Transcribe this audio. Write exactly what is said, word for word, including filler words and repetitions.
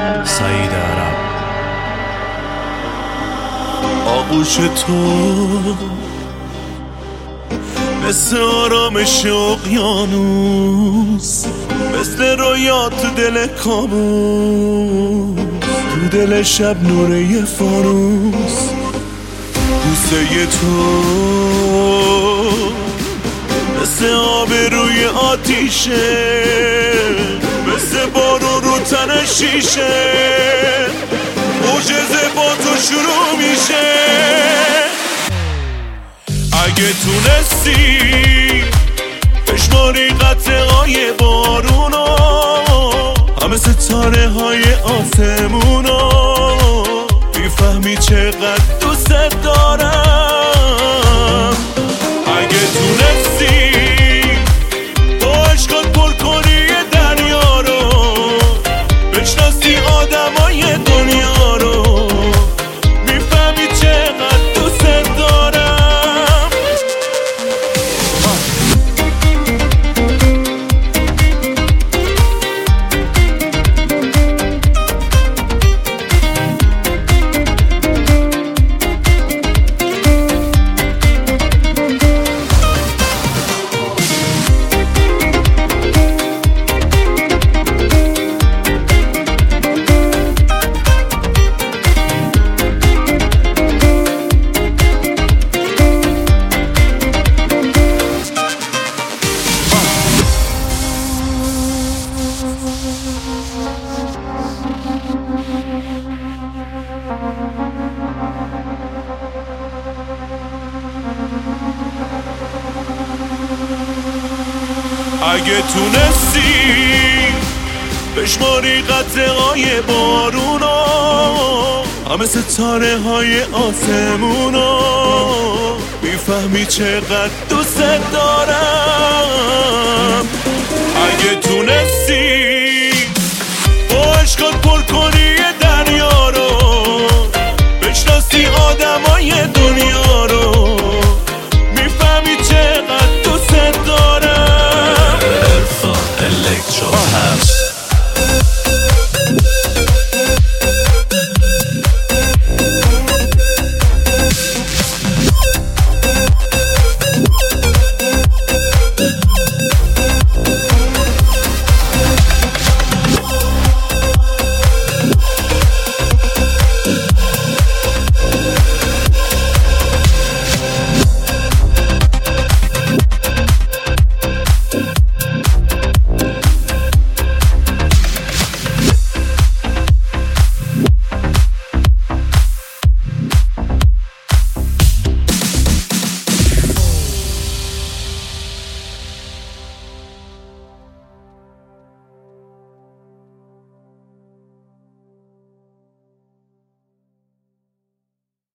سعید عرب. آغوش تو مثل آرامش اقیانوس، مثل رویات تو دل کابوس، تو دل شب نوره فانوس. بوسه تو مثل آب روی آتیشه، مثل بارون رو تن شیشه، معجزه با تو شروع میشه. اگه تونستی بشماری قطعه‌های بارونا، همه ستاره های آسمونا، میفهمی چقدر دوست دارم. اگه تونستی با عشقات پر کنی دریا رو، بشناسی آدمای دنیا رو، میفهمی چقدر دوست دارم. اگه تونستی بشماری قطعه‌های بارونا، همه ستاره های آسمونا، میفهمی چقدر دوست دارم. اگه تونستی با عشقات پر کنی